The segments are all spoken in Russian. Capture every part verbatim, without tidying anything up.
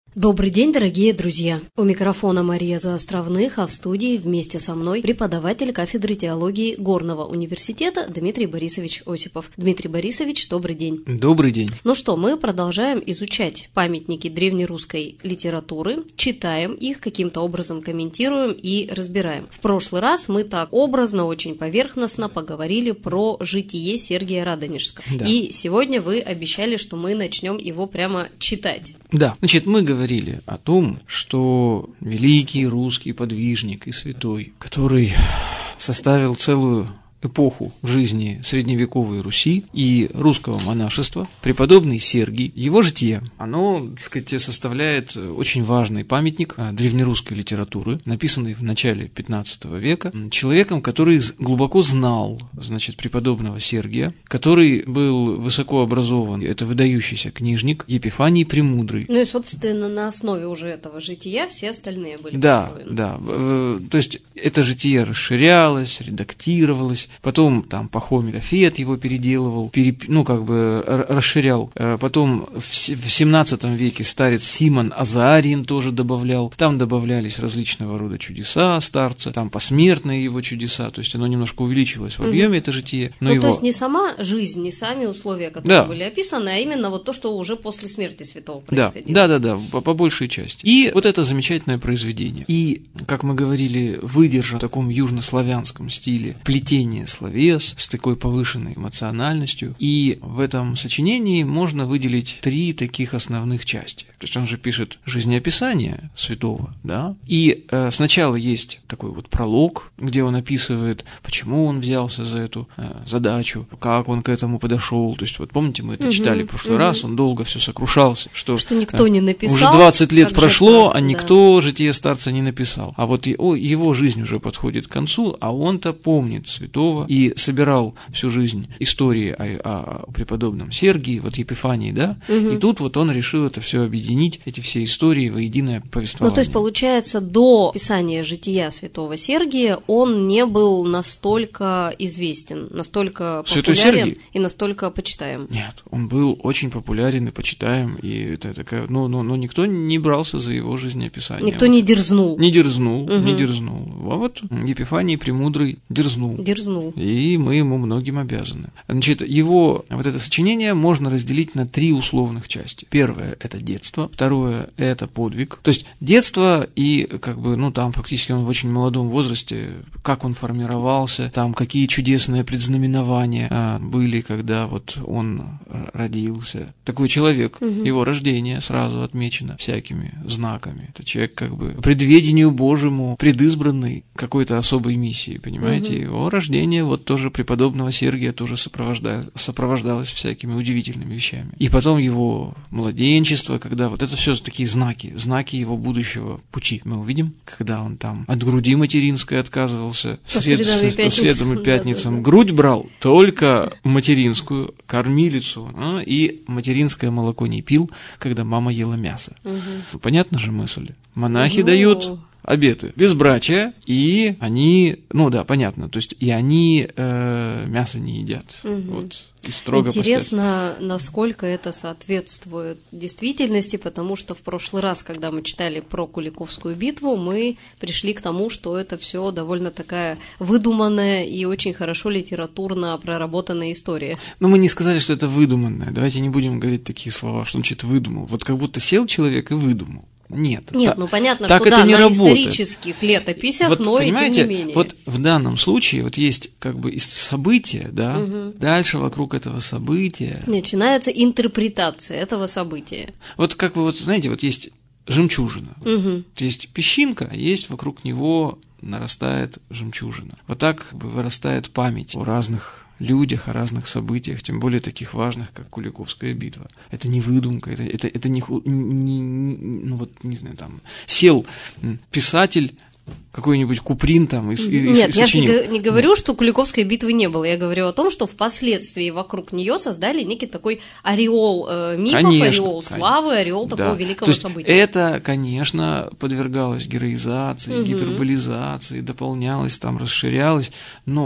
Добрый день, дорогие друзья! У микрофона Мария Заостровных, а в студии вместе со мной преподаватель кафедры теологии Горного университета Дмитрий Борисович Осипов. Дмитрий Борисович, добрый день! Добрый день! Ну что, мы продолжаем изучать памятники древнерусской литературы, читаем их, каким-то образом комментируем и разбираем. В прошлый раз мы так образно, очень поверхностно поговорили про житие Сергия Радонежского. Да. И сегодня вы обещали, что мы начнем его прямо читать. Да, значит, мы говорили о том, что великий русский подвижник и святой, который составил целую эпоху в жизни средневековой Руси и русского монашества, преподобный Сергий, его житие, оно, так сказать, составляет очень важный памятник древнерусской литературы, написанный в начале пятнадцатого века, человеком, который глубоко знал, значит, преподобного Сергия, который был высоко образован, это выдающийся книжник Епифаний Премудрый. Ну и, собственно, на основе уже этого жития все остальные были да, построены. Да, да, то есть это житие расширялось, редактировалось. Потом там Пахомий Фет его переделывал, переп... ну как бы расширял. Потом в семнадцатом веке старец Симон Азарин тоже добавлял. Там добавлялись различного рода чудеса старца, там посмертные его чудеса, то есть оно немножко увеличилось в объеме, угу. это житие. Но ну его... то есть не сама жизнь, не сами условия, которые да. были описаны, а именно вот то, что уже после смерти святого происходило. Да, да, да, да по, по большей части. И вот это замечательное произведение. И, как мы говорили, выдержав в таком южнославянском стиле плетение словес с такой повышенной эмоциональностью. И в этом сочинении можно выделить три таких основных части. То есть он же пишет жизнеописание святого, да, и э, сначала есть такой вот пролог, где он описывает, почему он взялся за эту э, задачу, как он к этому подошел. То есть вот помните, мы это угу, читали в прошлый угу. раз, он долго все сокрушался, что, что никто не написал. Уже двадцать лет прошло, так, а никто да. житие старца не написал. А вот его, его жизнь уже подходит к концу, а он-то помнит святого и собирал всю жизнь истории о, о преподобном Сергии, вот Епифании, да, угу. и тут вот он решил это все объединить, эти все истории во единое повествование. Ну, то есть, получается, до писания жития святого Сергия он не был настолько известен, настолько популярен и настолько почитаем. Нет, он был очень популярен и почитаем, и это такая, ну, ну, ну никто не брался за его жизнеописание. Никто не дерзнул. Не дерзнул, угу. не дерзнул. А вот Епифаний Премудрый дерзнул. Дерзнул. И мы ему многим обязаны. Значит, его вот это сочинение можно разделить на три условных части. Первое – это детство, второе – это подвиг. То есть детство и как бы, ну там фактически он в очень молодом возрасте, как он формировался, там какие чудесные предзнаменования а, были, когда вот он родился. Такой человек, угу. его рождение сразу отмечено всякими знаками. Это человек как бы предведению Божьему предизбранный какой-то особой миссии, понимаете? Угу. Его рождение вот тоже преподобного Сергия тоже сопровождалось всякими удивительными вещами. И потом его младенчество, когда вот это все такие знаки, знаки его будущего пути. Мы увидим, когда он там от груди материнской отказывался, по сред, средам, средам и пятницам да, да, да. грудь брал, только материнскую, кормилицу, а, и материнское молоко не пил, когда мама ела мясо. Угу. Понятна же мысль? Монахи ну... дают обеты безбрачия, и они, ну да, понятно, то есть и они э, мясо не едят. Угу. Вот, и строго Интересно, постят. Насколько это соответствует действительности, потому что в прошлый раз, когда мы читали про Куликовскую битву, мы пришли к тому, что это все довольно такая выдуманная и очень хорошо литературно проработанная история. Но мы не сказали, что это выдуманная. Давайте не будем говорить такие слова, что он что-то выдумал. Вот как будто сел человек и выдумал. Нет, Нет, та, ну понятно, так что это да, не на работает. Исторических летописях, вот, но и тем не менее. Вот в данном случае вот есть как бы событие, да, угу. дальше вокруг этого события начинается интерпретация этого события. Вот как бы вот знаете, вот есть жемчужина, угу. есть песчинка, а есть вокруг него нарастает жемчужина. Вот так как бы вырастает память о разных людях, о разных событиях, тем более таких важных, как Куликовская битва. Это не выдумка, это, это, это не, не, не, ну вот, не знаю, там, сел писатель, какой-нибудь Куприн там и, и Нет, сочинил. я же не, не говорю, что Куликовской битвы не было. Я говорю о том, что впоследствии вокруг нее создали некий такой ореол э, мифов, конечно, ореол конечно. славы, ореол да. такого великого То есть события. Это, конечно, подвергалось героизации, угу. гиперболизации, дополнялось, там расширялось, но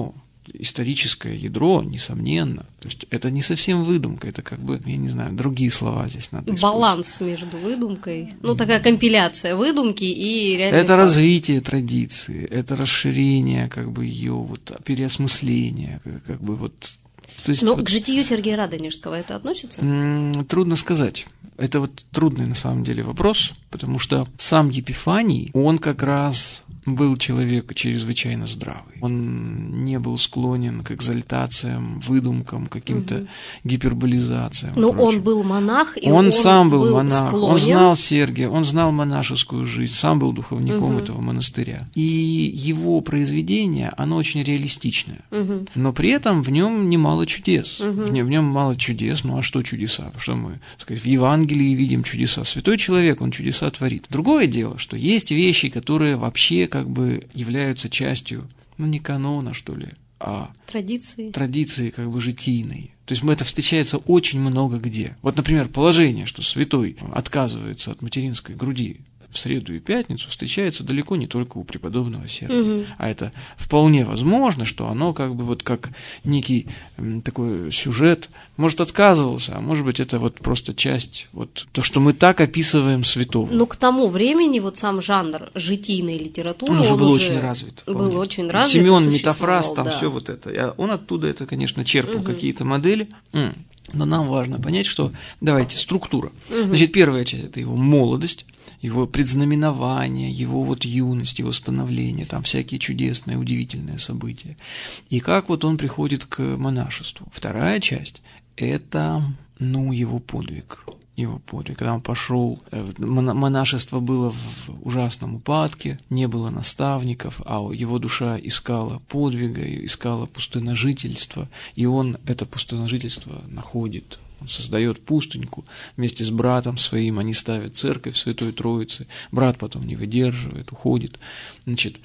историческое ядро, несомненно. То есть это не совсем выдумка, это как бы, я не знаю, другие слова здесь надо использовать. Баланс между выдумкой, ну такая компиляция выдумки и реальной. Это развитие традиции, это расширение как бы ее вот переосмысление, как бы вот. То есть, Но вот, к житию Сергия Радонежского это относится? Трудно сказать. Это вот трудный на самом деле вопрос, потому что сам Епифаний, он как раз был человек чрезвычайно здравый. Он не был склонен к экзальтациям, выдумкам, каким-то угу. гиперболизациям. Но он был монах, и он, он сам был, был монах. Склонен. Он знал Сергия, он знал монашескую жизнь, сам был духовником угу. этого монастыря. И его произведение, оно очень реалистичное. Угу. Но при этом в нем немало чудес. Угу. В нем, в нем мало чудес. Ну а что чудеса? Что мы, так сказать, в Евангелии видим чудеса? Святой человек, он чудеса творит. Другое дело, что есть вещи, которые вообще как бы являются частью, ну, не канона, что ли, а традиции, традиции как бы житийной. То есть это встречается очень много где. Вот, например, положение, что святой отказывается от материнской груди в среду и пятницу, встречается далеко не только у преподобного Сергия. Угу. А это вполне возможно, что оно как бы вот как некий м, такой сюжет, может, отказывался, а может быть, это вот просто часть, вот то, что мы так описываем святого. Но к тому времени вот сам жанр житийной литературы, он, он был уже очень развит. Был очень развит. Семен Метафраз, там да. все вот это. Он оттуда это, конечно, черпал угу. какие-то модели. Но нам важно понять, что, давайте, структура. Угу. Значит, первая часть – это его молодость, его предзнаменование, его вот юность, его становление, там всякие чудесные, удивительные события. И как вот он приходит к монашеству. Вторая часть – это, ну, его подвиг. Его подвиг. Когда он пошел, монашество было в ужасном упадке, не было наставников, а его душа искала подвига, искала пустыножительства, и он это пустыножительство находит. Он создает пустыньку вместе с братом своим, они ставят церковь Святой Троицы, брат потом не выдерживает, уходит. Значит,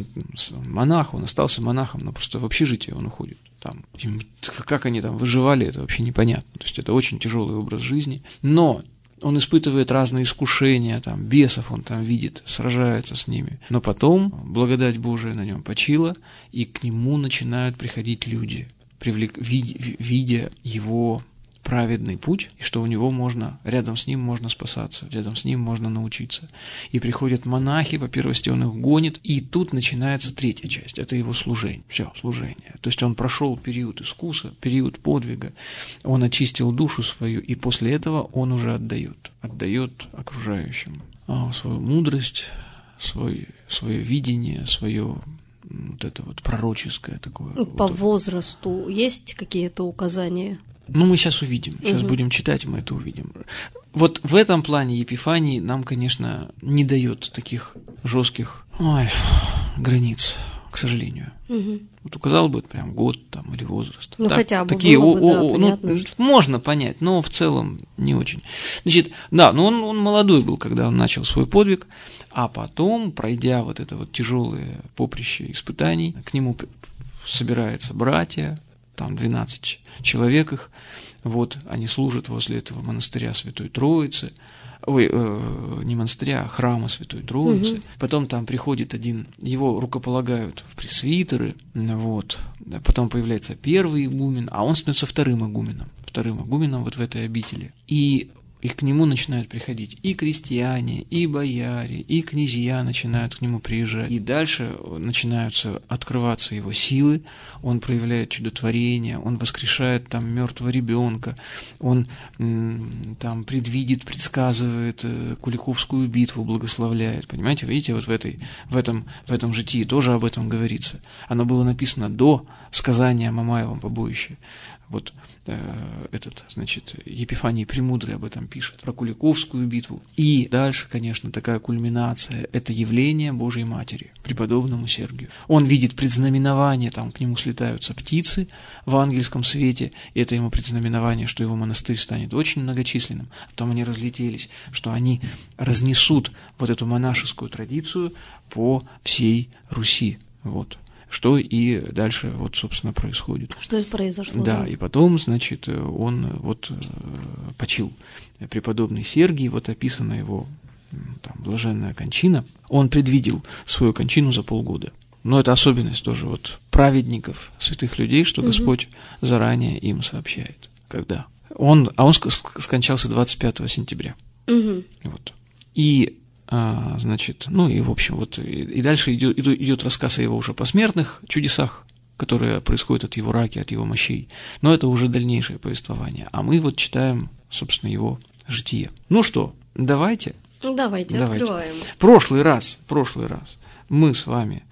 монах, он остался монахом, но просто в общежитие он уходит. Там, как они там выживали, это вообще непонятно. То есть это очень тяжелый образ жизни. Но он испытывает разные искушения, там, бесов он там видит, сражается с ними. Но потом благодать Божия на нем почила, и к нему начинают приходить люди, привлек, видя, видя его праведный путь, и что у него можно, рядом с ним можно спасаться, рядом с ним можно научиться. И приходят монахи, по первости он их гонит, и тут начинается третья часть, это его служение, все, служение. То есть он прошел период искуса, период подвига, он очистил душу свою, и после этого он уже отдает, отдает окружающим свою мудрость, свой, свое видение, свое вот это вот пророческое такое. По вот возрасту есть какие-то указания? Ну, мы сейчас увидим, сейчас угу. будем читать, мы это увидим. Вот в этом плане Епифаний нам, конечно, не дает таких жестких ой, границ, к сожалению. Угу. Вот указал бы прям год там, или возраст. Ну, так, хотя бы такие, было бы, о, да, о, понятно, ну, что... можно понять, но в целом не очень. Значит, да, но он, он молодой был, когда он начал свой подвиг, а потом, пройдя вот это вот тяжелое поприще испытаний, к нему собираются братья, там двенадцать человек их, вот, они служат возле этого монастыря Святой Троицы, ой, э, не монастыря, а храма Святой Троицы, угу. Потом там приходит один, его рукополагают в пресвитеры, вот, потом появляется первый игумен, а он становится вторым игуменом, вторым игуменом вот в этой обители, и И к нему начинают приходить и крестьяне, и бояре, и князья начинают к нему приезжать. И дальше начинаются открываться его силы, он проявляет чудотворение, он воскрешает там мертвого ребенка, он м, там предвидит, предсказывает э, Куликовскую битву, благословляет. Понимаете, видите, вот в, этой, в, этом, в этом житии тоже об этом говорится. Оно было написано до сказания о Мамаевом побоище. Вот э, этот, значит, Епифаний Премудрый об этом пишет, про Куликовскую битву. И дальше, конечно, такая кульминация – это явление Божьей Матери, преподобному Сергию. Он видит предзнаменование, там к нему слетаются птицы в ангельском свете, и это ему предзнаменование, что его монастырь станет очень многочисленным. Потом они разлетелись, что они разнесут вот эту монашескую традицию по всей Руси. Вот. Что и дальше, вот, собственно, происходит. Что это произошло? Да, и потом, значит, он вот почил преподобный Сергий, вот описана его там блаженная кончина. Он предвидел свою кончину за полгода. Но это особенность тоже вот праведников, святых людей, что Угу. Господь заранее им сообщает. Когда? Он, а он скончался двадцать пятого сентября. Угу. Вот. И, а, значит, ну и, в общем, вот, и, и дальше идет, идет рассказ о его уже посмертных чудесах, которые происходят от его раки, от его мощей. Но это уже дальнейшее повествование. А мы вот читаем, собственно, его житие. Ну что, давайте. Давайте, давайте. открываем. Прошлый раз, прошлый раз мы с вами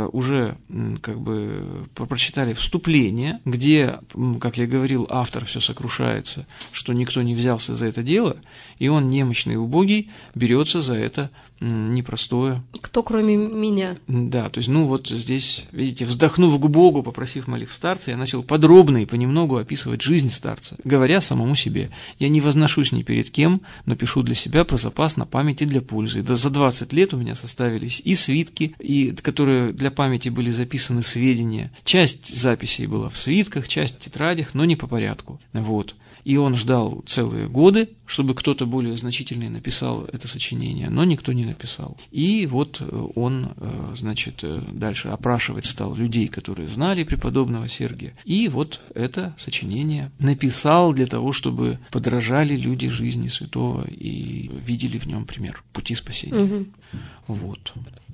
уже как бы прочитали вступление, где, как я говорил, автор все сокрушается, что никто не взялся за это дело, и он, немощный и убогий, берется за это непростое. Кто, кроме меня? Да, то есть, ну вот здесь, видите, вздохнув к Богу, попросив молитв старца, я начал подробно и понемногу описывать жизнь старца, говоря самому себе: я не возношусь ни перед кем, но пишу для себя про запас на память и для пользы. Да за двадцать лет у меня составились и свитки, и, которые для памяти были записаны сведения. Часть записей была в свитках, часть в тетрадях, но не по порядку. Вот. И он ждал целые годы, чтобы кто-то более значительный написал это сочинение, но никто не написал. И вот он, значит, дальше опрашивать стал людей, которые знали преподобного Сергия. И вот это сочинение написал для того, чтобы подражали люди жизни святого и видели в нем пример пути спасения. Угу. Вот.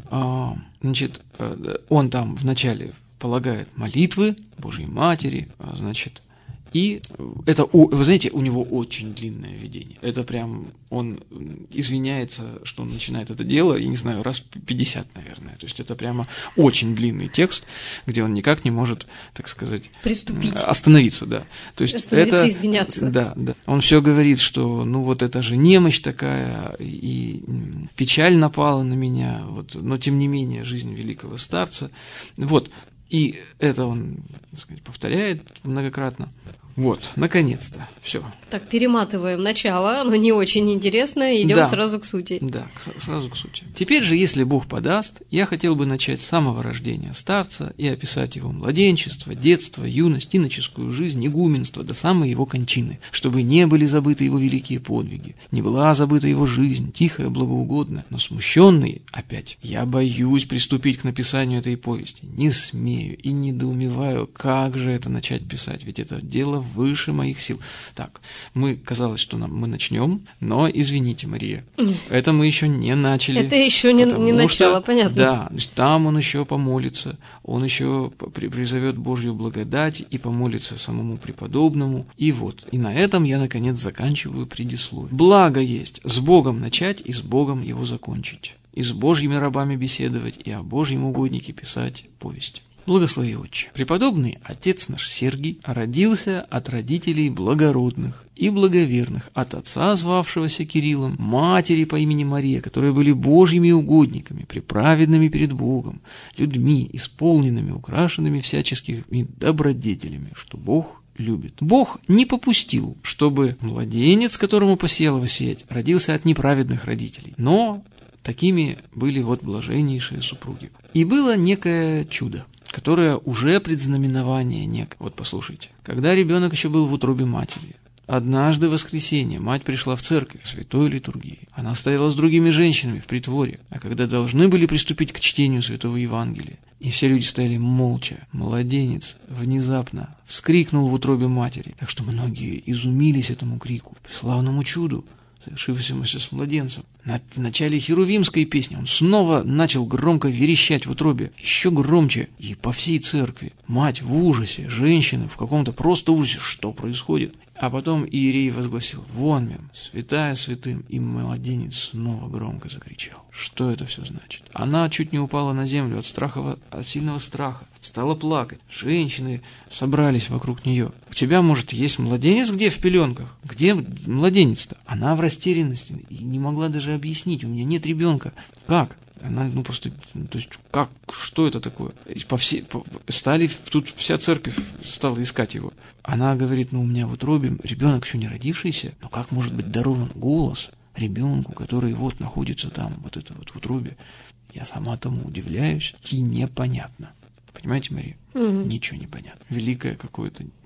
А, значит, он там вначале полагает молитвы Божьей Матери, значит, и это, вы знаете, у него очень длинное видение. Это прям, он извиняется, что он начинает это дело, я не знаю, раз пятьдесят, наверное. То есть это прямо очень длинный текст, где он никак не может, так сказать, приступить. Остановиться, да. То есть остановиться это, и извиняться. Да, да. Он все говорит, что ну вот это же немощь такая, и печаль напала на меня, вот, но тем не менее жизнь великого старца. Вот. И это он, так сказать, повторяет многократно. Вот, наконец-то, все. Так, перематываем начало, оно не очень интересно, идем да, сразу к сути. Да, сразу к сути. Теперь же, если Бог подаст, я хотел бы начать с самого рождения старца и описать его младенчество, детство, юность, иноческую жизнь, игуменство до самой его кончины, чтобы не были забыты его великие подвиги, не была забыта его жизнь, тихая, благоугодная, но смущенный опять. Я боюсь приступить к написанию этой повести, не смею и недоумеваю, как же это начать писать, ведь это дело выше моих сил. Так, мы, казалось, что нам, мы начнем, но, извините, Мария, это мы еще не начали. Это еще не, не начало, что, понятно. Да, там он еще помолится, он еще призовет Божью благодать и помолится самому преподобному. И вот, и на этом я, наконец, заканчиваю предисловие. Благо есть с Богом начать и с Богом его закончить, и с Божьими рабами беседовать, и о Божьем угоднике писать повесть. Благослови, Отче. Преподобный отец наш Сергий родился от родителей благородных и благоверных, от отца, звавшегося Кириллом, матери по имени Мария, которые были Божьими угодниками, преправедными перед Богом, людьми, исполненными, украшенными всяческими добродетелями, что Бог любит. Бог не попустил, чтобы младенец, которому посеяло сеть, родился от неправедных родителей, но такими были вот блаженнейшие супруги. И было некое чудо, которое уже предзнаменование некое. Вот послушайте. Когда ребенок еще был в утробе матери, однажды в воскресенье мать пришла в церковь в святой литургии. Она стояла с другими женщинами в притворе, а когда должны были приступить к чтению святого Евангелия, и все люди стояли молча, младенец внезапно вскрикнул в утробе матери, так что многие изумились этому крику, славному чуду, совершившемуся с младенцем. В начале херувимской песни он снова начал громко верещать в утробе, еще громче, и по всей церкви. Мать в ужасе, женщины в каком-то просто ужасе, что происходит. А потом иерей возгласил: «Вон мем, святая святым», и младенец снова громко закричал. Что это все значит? Она чуть не упала на землю от страха, от сильного страха, стала плакать. Женщины собрались вокруг нее. «У тебя, может, есть младенец где в пеленках? Где младенец-то?» Она в растерянности и не могла даже объяснить: «У меня нет ребенка». Как? Она, ну, просто, то есть, как, что это такое? По все, по, стали, тут вся церковь стала искать его. Она говорит: ну, у меня в утробе ребенок еще не родившийся, но как может быть дарован голос ребенку, который вот находится там, вот это вот в утробе? Я сама тому удивляюсь, и непонятно. Понимаете, Мария? Угу. Ничего не понятно. Великое какое-то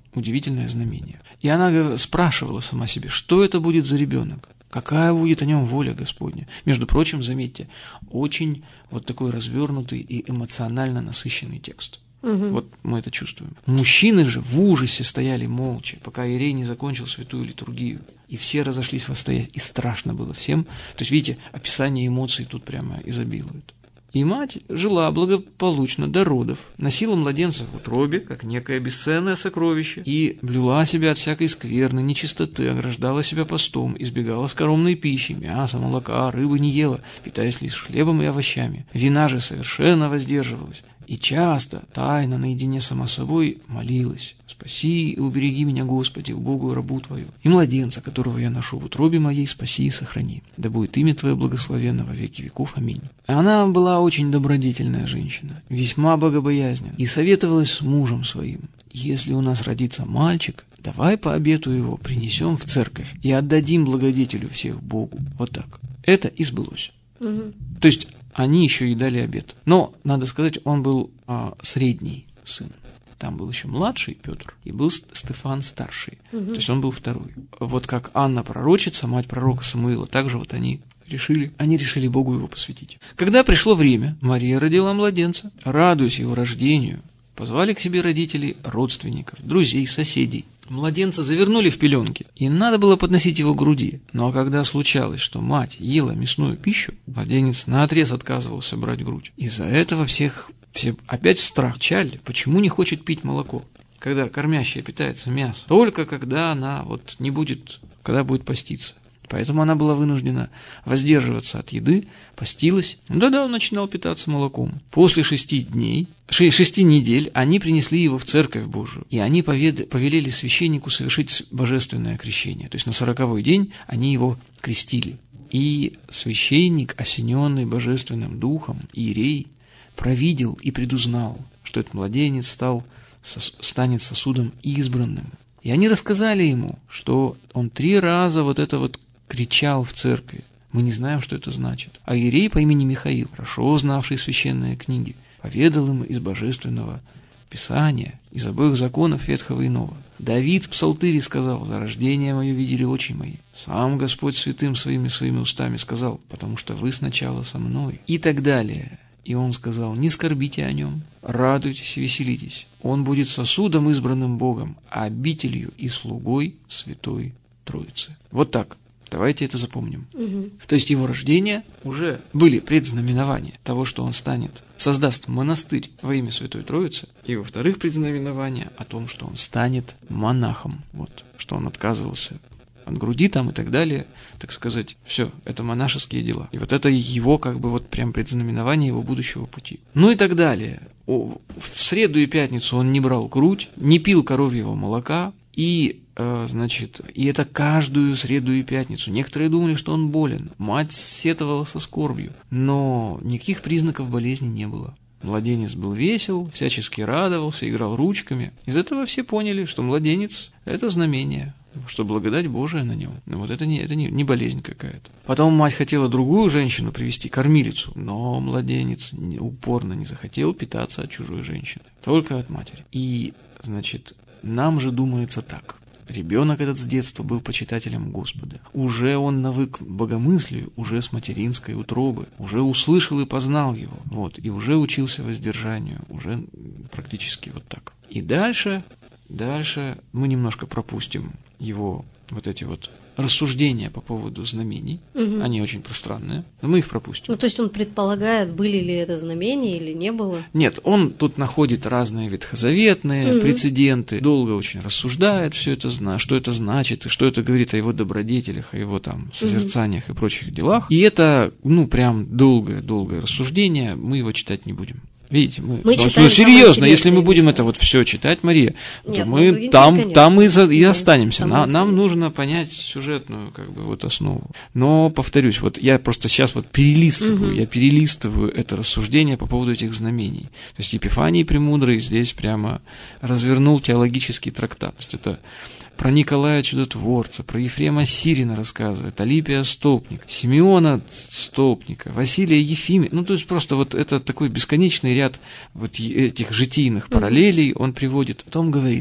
удивительное знамение. И она спрашивала сама себе, что это будет за ребенок, какая будет о нем воля Господня. Между прочим, заметьте, очень вот такой развернутый и эмоционально насыщенный текст. Угу. Вот мы это чувствуем. Мужчины же в ужасе стояли молча, пока иерей не закончил святую литургию. И все разошлись восстоять, и страшно было всем. То есть, видите, описание эмоций тут прямо изобилует. И мать жила благополучно до родов, носила младенца в утробе, как некое бесценное сокровище, и блюла себя от всякой скверны, нечистоты, ограждала себя постом, избегала скоромной пищи, мяса, молока, рыбы не ела, питаясь лишь хлебом и овощами. Вина же совершенно воздерживалась. И часто, тайно, наедине сама собой, молилась: «Спаси и убереги меня, Господи, убогую рабу Твою, и младенца, которого я ношу в утробе моей, спаси и сохрани. Да будет имя Твое благословенно во веки веков. Аминь». Она была очень добродетельная женщина, весьма богобоязненная, и советовалась с мужем своим: «Если у нас родится мальчик, давай по обету его принесем в церковь и отдадим благодетелю всех Богу». Вот так. Это и сбылось. Угу. То есть они еще и дали обет. Но, надо сказать, он был а, средний сын. Там был еще младший Петр, и был Стефан старший. Угу. То есть он был второй. Вот как Анна пророчица, мать пророка Самуила, также вот они решили, они решили Богу его посвятить. Когда пришло время, Мария родила младенца. Радуясь его рождению, позвали к себе родителей, родственников, друзей, соседей. Младенца завернули в пеленки, и надо было подносить его к груди. Но когда случалось, что мать ела мясную пищу, младенец наотрез отказывался брать грудь. Из-за этого всех, все опять в страх чали, почему не хочет пить молоко, когда кормящая питается мясом, только когда она вот не будет, когда будет поститься. Поэтому она была вынуждена воздерживаться от еды, постилась. Да-да, он начинал питаться молоком. После шести дней, шести недель они принесли его в церковь Божию. И они повед... повелели священнику совершить божественное крещение. То есть на сороковой день они его крестили. И священник, осененный божественным духом, иерей, провидел и предузнал, что этот младенец стал, станет сосудом избранным. И они рассказали ему, что он три раза вот это вот кричал в церкви. Мы не знаем, что это значит. А иерей по имени Михаил, хорошо знавший священные книги, поведал им из божественного Писания, из обоих законов Ветхого и Нового. Давид в Псалтыре сказал: «За рождение мое видели очи мои». Сам Господь святым своими своими устами сказал: «Потому что вы сначала со мной». И так далее. И он сказал: «Не скорбите о нем, радуйтесь и веселитесь. Он будет сосудом, избранным Богом, а обителью и слугой Святой Троицы». Вот так. Давайте это запомним. Угу. То есть его рождение уже были предзнаменования того, что он станет, создаст монастырь во имя Святой Троицы, и, во-вторых, предзнаменования о том, что он станет монахом, вот, что он отказывался от груди там и так далее, так сказать, все, это монашеские дела. И вот это его как бы вот прям предзнаменование его будущего пути. Ну и так далее. В среду и пятницу он не брал грудь, не пил коровьего молока, и, э, значит, и это каждую среду и пятницу. Некоторые думали, что он болен. Мать сетовала со скорбью, но никаких признаков болезни не было. Младенец был весел, всячески радовался, играл ручками. Из этого все поняли, что младенец – это знамение, что благодать Божия на нем. Но вот это не, это не, не болезнь какая-то. Потом мать хотела другую женщину привести, кормилицу, но младенец упорно не захотел питаться от чужой женщины, только от матери. И, значит, нам же думается так. Ребенок этот с детства был почитателем Господа. Уже он навык к богомыслию, уже с материнской утробы, уже услышал и познал его, вот, и уже учился воздержанию, уже практически вот так. И дальше, дальше мы немножко пропустим его вот эти вот рассуждения по поводу знамений. Угу. Они очень пространные, но мы их пропустим. Ну, то есть он предполагает, были ли это знамения или не было? Нет, он тут находит разные ветхозаветные угу. прецеденты, долго очень рассуждает все это, что это значит, и что это говорит о его добродетелях, о его там созерцаниях угу. и прочих делах. И это, ну, прям долгое-долгое рассуждение, мы его читать не будем. Видите, мы, мы ну, ну, серьезно, если мы будем места. Это вот все читать, Мария, Нет, то мы ну, там, конечно. там и, за, и останемся. Там На, и нам нужно понять сюжетную как бы, вот основу. Но, повторюсь, вот я просто сейчас вот перелистываю, угу. я перелистываю это рассуждение по поводу этих знамений. То есть Епифаний Премудрый здесь прямо развернул теологический трактат. То есть это про Николая Чудотворца, про Ефрема Сирина рассказывает, Алипия Столпник, Симеона Столпника, Василия Ефимия. Ну, то есть просто вот это такой бесконечный ряд вот этих житийных параллелей он приводит. Потом говорит: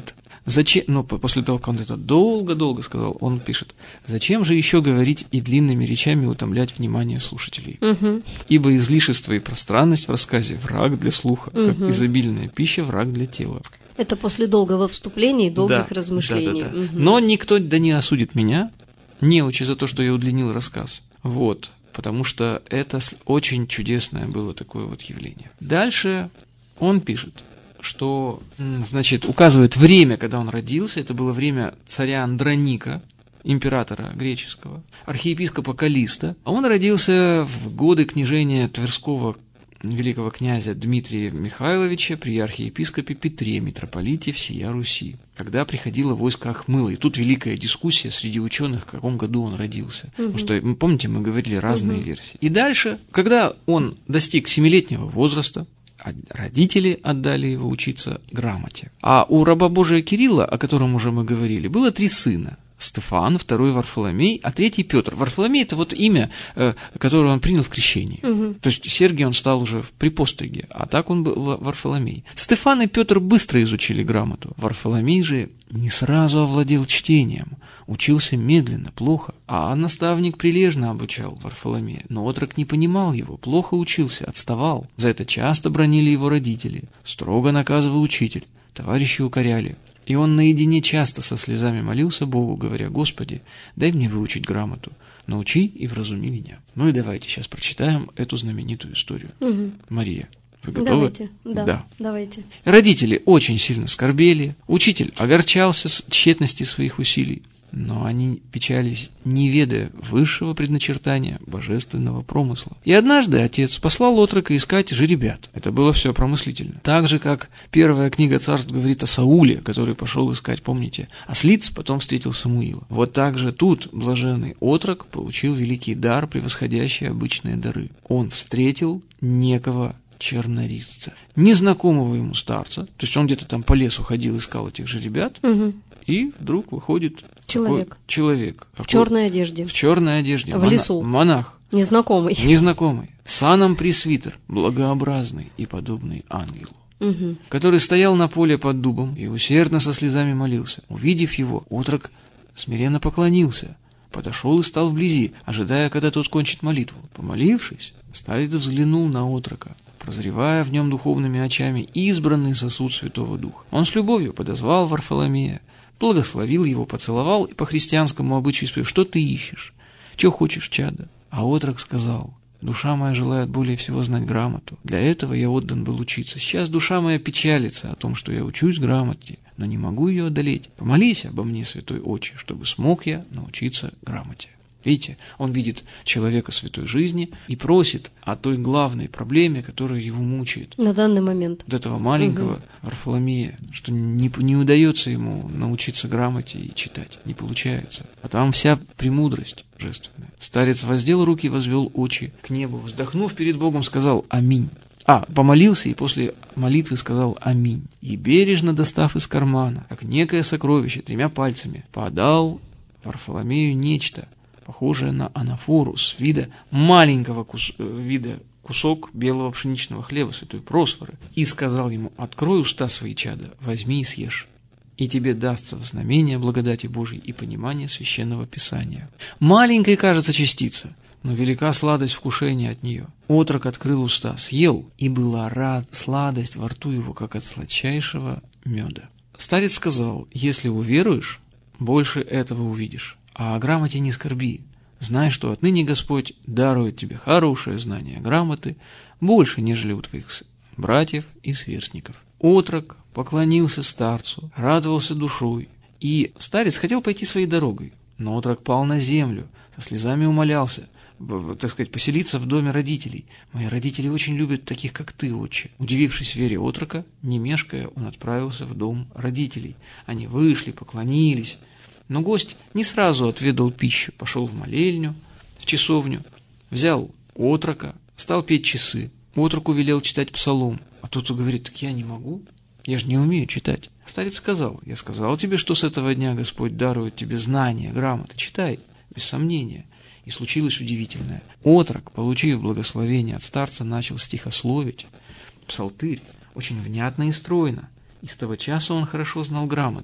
Зачем, ну, после того, как он это долго-долго сказал, он пишет: «Зачем же еще говорить и длинными речами утомлять внимание слушателей? Угу. Ибо излишество и пространность в рассказе – враг для слуха, угу. как изобильная пища – враг для тела». Это после долгого вступления и долгих да, размышлений. Да, да, да. Угу. Но никто да не осудит меня, неучи, за то, что я удлинил рассказ. Вот. Потому что это очень чудесное было такое вот явление. Дальше он пишет, что, значит, указывает время, когда он родился. Это было время царя Андроника, императора греческого, архиепископа Каллиста. Он родился в годы княжения Тверского великого князя Дмитрия Михайловича при архиепископе Петре, митрополите всея Руси, когда приходило войско Ахмыла. И тут великая дискуссия среди ученых, в каком году он родился. Угу. Потому что, помните, мы говорили разные угу. версии. И дальше, когда он достиг семилетнего возраста, родители отдали его учиться грамоте. А у раба Божия Кирилла, о котором уже мы говорили, было три сына. Стефан, второй Варфоломей, а третий Петр. Варфоломей – это вот имя, которое он принял в крещении. Угу. То есть Сергий он стал уже при постриге, а так он был Варфоломей. Стефан и Петр быстро изучили грамоту. Варфоломей же не сразу овладел чтением, учился медленно, плохо. А наставник прилежно обучал Варфоломея, но отрок не понимал его, плохо учился, отставал. За это часто бранили его родители, строго наказывал учитель, товарищи укоряли. И он наедине часто со слезами молился Богу, говоря: «Господи, дай мне выучить грамоту, научи и вразуми меня». Ну и давайте сейчас прочитаем эту знаменитую историю. Угу. Мария, вы готовы? Давайте, да, да, давайте. Родители очень сильно скорбели, учитель огорчался с тщетности своих усилий, но они печались, не ведая высшего предначертания божественного промысла. И однажды отец послал отрока искать жеребят. Это было все промыслительно. Так же, как первая книга Царств говорит о Сауле, который пошел искать, помните, ослиц, потом встретил Самуила. Вот так же тут блаженный отрок получил великий дар, превосходящий обычные дары. Он встретил некого чернорисца, незнакомого ему старца, то есть он где-то там по лесу ходил, искал этих же ребят, угу. и вдруг выходит человек, человек в черной одежде, в черной одежде, в мона- лесу, монах, незнакомый, незнакомый, саном пресвитер, благообразный и подобный ангелу, угу. который стоял на поле под дубом и усердно со слезами молился. Увидев его, отрок смиренно поклонился, подошел и стал вблизи, ожидая, когда тот кончит молитву. Помолившись, старец взглянул на отрока, прозревая в нем духовными очами избранный сосуд Святого Духа. Он с любовью подозвал Варфоломея, благословил его, поцеловал и по христианскому обычаю спросил: «Что ты ищешь? Чего хочешь, чадо?» А отрок сказал: «Душа моя желает более всего знать грамоту. Для этого я отдан был учиться. Сейчас душа моя печалится о том, что я учусь грамоте, но не могу ее одолеть. Помолись обо мне, святой отче, чтобы смог я научиться грамоте». Видите, он видит человека святой жизни и просит о той главной проблеме, которая его мучает. На данный момент. Вот этого маленького угу. Варфоломея, что не, не удается ему научиться грамоте и читать, не получается. А там вся премудрость божественная. Старец воздел руки, возвел очи к небу, вздохнув перед Богом, сказал «Аминь». А, помолился и после молитвы сказал «Аминь». И бережно достав из кармана, как некое сокровище, тремя пальцами, подал Варфоломею нечто, похожее на анафору с вида маленького кус... вида кусок белого пшеничного хлеба святой просфоры, и сказал ему: «Открой уста свои, чада, возьми и съешь, и тебе дастся в знамение благодати Божией и понимание священного Писания». Маленькая, кажется, частица, но велика сладость вкушения от нее. Отрок открыл уста, съел, и была рад сладость во рту его, как от сладчайшего меда. Старец сказал: «Если уверуешь, больше этого увидишь. А о грамоте не скорби. Знай, что отныне Господь дарует тебе хорошее знание грамоты больше, нежели у твоих братьев и сверстников». Отрок поклонился старцу, радовался душой, и старец хотел пойти своей дорогой, но отрок пал на землю, со слезами умолялся, так сказать, поселиться в доме родителей. «Мои родители очень любят таких, как ты, отче». Удивившись вере отрока, не мешкая, он отправился в дом родителей. Они вышли, поклонились. Но гость не сразу отведал пищу, пошел в молельню, в часовню, взял отрока, стал петь часы. Отроку велел читать псалом, а тот говорит: «Так я не могу, я же не умею читать». А старец сказал: «Я сказал тебе, что с этого дня Господь дарует тебе знания, грамоты, читай, без сомнения». И случилось удивительное. Отрок, получив благословение от старца, начал стихословить, псалтырь, очень внятно и стройно. И с того часа он хорошо знал грамоту.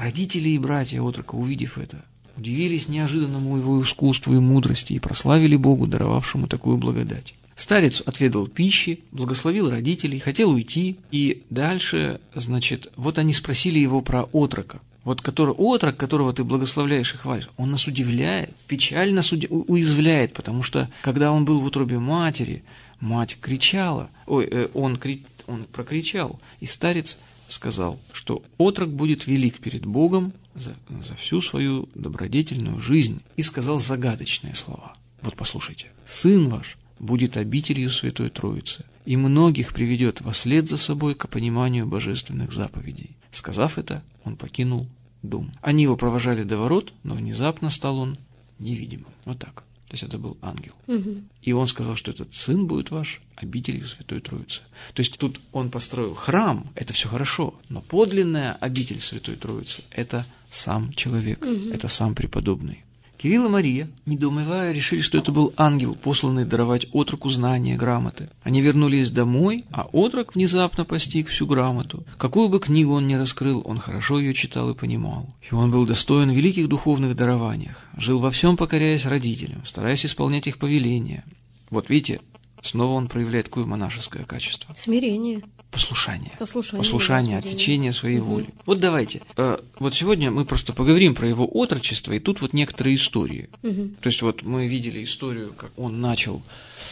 Родители и братья отрока, увидев это, удивились неожиданному его искусству и мудрости и прославили Богу, даровавшему такую благодать. Старец отведал пищи, благословил родителей, хотел уйти, и дальше, значит, вот они спросили его про отрока. Вот который, отрок, которого ты благословляешь и хвалишь, он нас удивляет, печально нас уязвляет, потому что, когда он был в утробе матери, мать кричала, ой, э, он, кри, он прокричал, и старец сказал, что отрок будет велик перед Богом за, за всю свою добродетельную жизнь, и сказал загадочные слова. Вот послушайте. «Сын ваш будет обителью Святой Троицы, и многих приведет вослед за собой к пониманию божественных заповедей». Сказав это, он покинул дом. Они его провожали до ворот, но внезапно стал он невидимым. Вот так. То есть это был ангел. Угу. И он сказал, что этот сын будет ваш обителью Святой Троицы. То есть тут он построил храм, это все хорошо, но подлинная обитель Святой Троицы – это сам человек, угу. это сам преподобный. Кирилл и Мария, недоумевая, решили, что это был ангел, посланный даровать отроку знания, грамоты. Они вернулись домой, а отрок внезапно постиг всю грамоту. Какую бы книгу он ни раскрыл, он хорошо ее читал и понимал. И он был достоин великих духовных дарованиях, жил во всем, покоряясь родителям, стараясь исполнять их повеления. Вот видите, снова он проявляет какое монашеское качество? Смирение. Послушание. Послушание, Послушание, да, отсечение своей угу. воли. Вот давайте. Э, вот сегодня мы просто поговорим про его отрочество, и тут вот некоторые истории. Угу. То есть вот мы видели историю, как он начал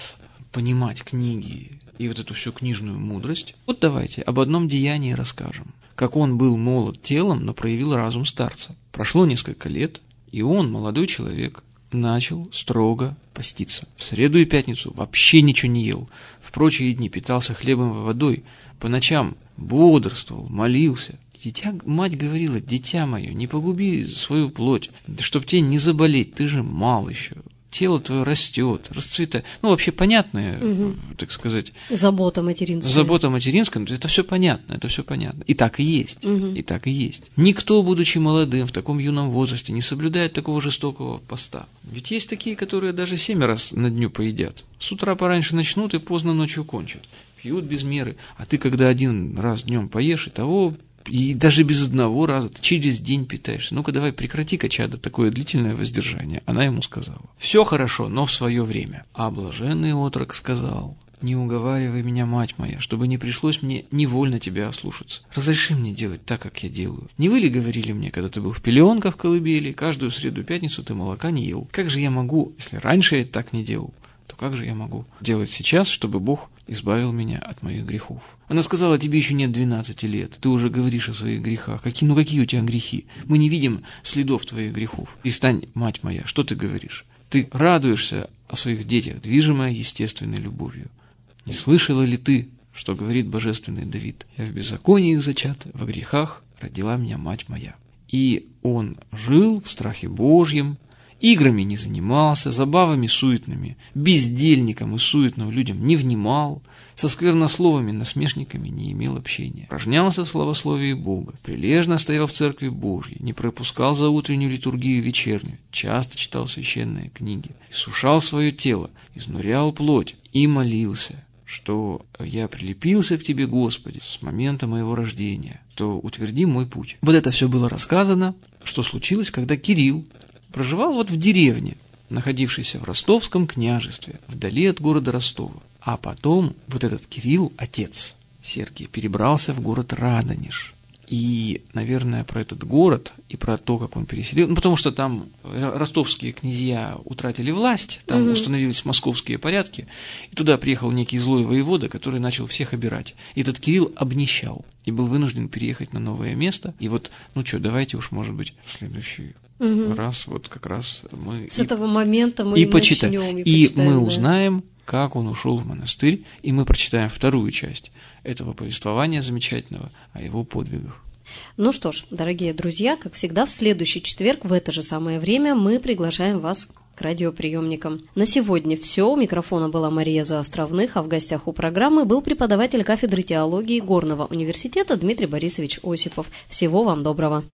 понимать книги и вот эту всю книжную мудрость. Вот давайте об одном деянии расскажем. Как он был молод телом, но проявил разум старца. Прошло несколько лет, и он, молодой человек, начал строго поститься. В среду и пятницу вообще ничего не ел. В прочие дни питался хлебом и водой. По ночам бодрствовал, молился. Дитя, мать говорила: «Дитя мое, не погуби свою плоть, чтоб тебе не заболеть, ты же мал еще. Тело твое растет, расцветает». Ну, вообще понятная, угу. так сказать... Забота материнская. Забота материнская, это все понятно, это все понятно. И так и есть, угу. и так и есть. Никто, будучи молодым, в таком юном возрасте, не соблюдает такого жестокого поста. Ведь есть такие, которые даже семь раз на дню поедят. С утра пораньше начнут и поздно ночью кончат. Пьют без меры. А ты, когда один раз днем поешь, и того... И даже без одного раза ты через день питаешься. Ну-ка давай прекрати-ка, чадо, такое длительное воздержание. Она ему сказала: «Все хорошо, но в свое время». А блаженный отрок сказал: «Не уговаривай меня, мать моя, чтобы не пришлось мне невольно тебя ослушаться. Разреши мне делать так, как я делаю. Не вы ли говорили мне, когда ты был в пеленках в колыбели, каждую среду и пятницу ты молока не ел? Как же я могу, если раньше я так не делал, то как же я могу делать сейчас, чтобы Бог избавил меня от моих грехов?» Она сказала: «Тебе еще нет двенадцати лет, ты уже говоришь о своих грехах. Какие, ну какие у тебя грехи? Мы не видим следов твоих грехов. Перестань, мать моя, что ты говоришь? Ты радуешься о своих детях, движимая естественной любовью. Не слышала ли ты, что говорит божественный Давид? Я в беззаконии их зачат, во грехах родила меня мать моя». И он жил в страхе Божьем, играми не занимался, забавами суетными, бездельникам и суетным людям не внимал, со сквернословами, насмешниками не имел общения. Упражнялся в славословии Бога, прилежно стоял в церкви Божьей, не пропускал за утреннюю литургию и вечернюю, часто читал священные книги, иссушал свое тело, изнурял плоть и молился, что я прилепился к Тебе, Господи, с момента моего рождения, то утверди мой путь. Вот это все было рассказано, что случилось, когда Кирилл проживал вот в деревне, находившейся в Ростовском княжестве, вдали от города Ростова. А потом вот этот Кирилл, отец Сергий, перебрался в город Радонеж. И, наверное, про этот город и про то, как он переселил, ну, потому что там ростовские князья утратили власть, там угу. установились московские порядки, и туда приехал некий злой воевода, который начал всех обирать. И этот Кирилл обнищал и был вынужден переехать на новое место. И вот, ну что, давайте уж, может быть, в следующий угу. раз, вот как раз мы... С и, этого момента мы и, и почитаем, начнем. И, и почитаем, мы да. узнаем, как он ушел в монастырь, и мы прочитаем вторую часть этого повествования замечательного о его подвигах. Ну что ж, дорогие друзья, как всегда, в следующий четверг в это же самое время мы приглашаем вас к радиоприемникам. На сегодня все. У микрофона была Мария Заостровных, а в гостях у программы был преподаватель кафедры теологии Горного университета Дмитрий Борисович Осипов. Всего вам доброго.